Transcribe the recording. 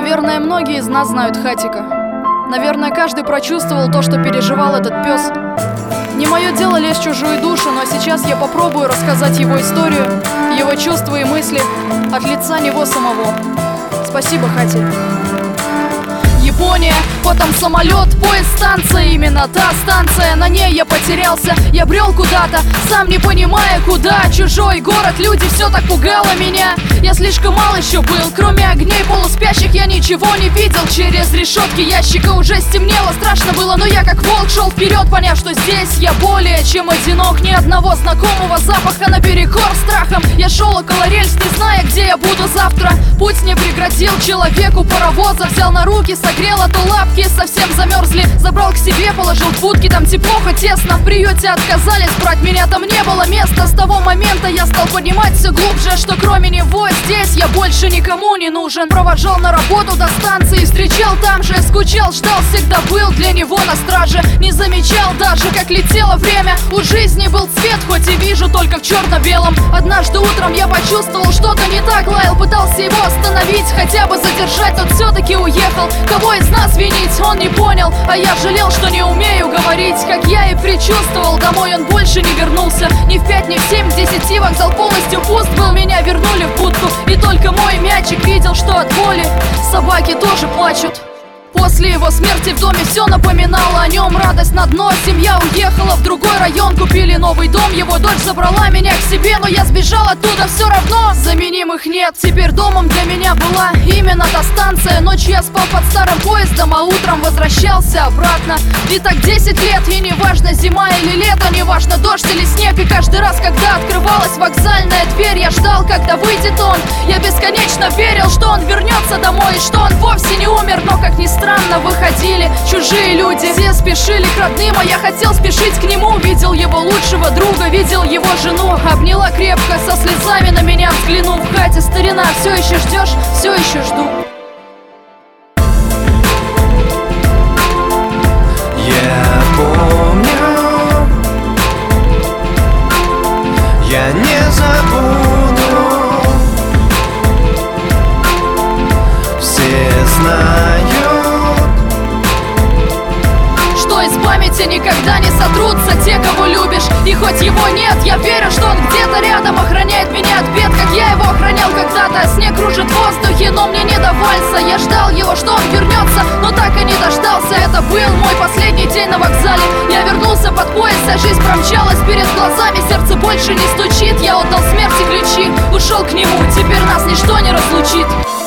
Наверное, многие из нас знают Хатика. Наверное, каждый прочувствовал то, что переживал этот пес. Не мое дело лезть в чужую душу, но сейчас я попробую рассказать его историю, его чувства и мысли от лица него самого. Спасибо, Хати. Япония, потом самолет, поезд, станция. Именно та станция, на ней я потерялся. Я брел куда-то, сам не понимая куда. Чужой город, люди, все так пугало меня. Я слишком мал еще был, кроме огней полуспящих я ничего не видел. Через решетки ящика уже стемнело, страшно было, но я как волк шел вперед, поняв, что здесь я более чем одинок. Ни одного знакомого запаха наперекор страхом. Я шел около рельс, не зная, где я буду завтра. Путь не преградил человеку паровоза. Взял на руки, согрел, а то лапки совсем замерзли. Забрал к себе, положил в будки, там тепло, хоть тесно. В приюте отказались брать, меня там не было места. С того момента я стал понимать все глубже, что кроме него здесь я больше никому не нужен. Провожал на работу до станции, встречал там же. Скучал, ждал, всегда был для него на страже. Не замечал даже, как летело время. У жизни был цвет, хоть и вижу только в черно-белом. Однажды утром я почувствовал, что-то не так. Лаял, пытался его остановить, хотя бы задержать, но все-таки уехал. Кого из нас винить, он не понял, а я жалел, что не умею говорить. Как я и предчувствовал, домой он больше не вернулся. Ни в 5, ни в 7, к 10 вокзал полностью пуст был. Меня вернули в будку, и только мой мячик видел, что от боли собаки тоже плачут. После его смерти в доме все напоминало о нем. Радость на дно, семья уехала в другой район. Купили новый дом, его дочь забрала меня к себе. Но я сбежал оттуда все равно, заменимых нет. Теперь домом для меня была именно та станция. Ночью я спал под старым поездом, а утром возвращался обратно. И так 10 лет, и неважно зима или лето, неважно дождь или снег. И каждый раз, когда открывалась вокзальная дверь, я ждал, когда выйдет он. Я бесконечно верил, что он вернется домой, и что он вовсе не умер. Но как ни странно, выходили чужие люди. Все спешили к родным, а я хотел спешить к нему. Видел его лучшего друга, видел его жену. Обняла крепко, со слезами на меня взглянув. Хати, старина, все еще ждешь? Все еще жду. Я помню, я не забуду. Все знают, из памяти никогда не сотрутся те, кого любишь. И хоть его нет, я верю, что он где-то рядом охраняет меня от бед, как я его охранял когда-то. Снег кружит в воздухе, но мне не до вальса. Я ждал его, что он вернется, но так и не дождался. Это был мой последний день на вокзале. Я вернулся под поезд, а жизнь промчалась перед глазами. Сердце больше не стучит, я отдал смерти ключи, ушел к нему, теперь нас ничто не разлучит.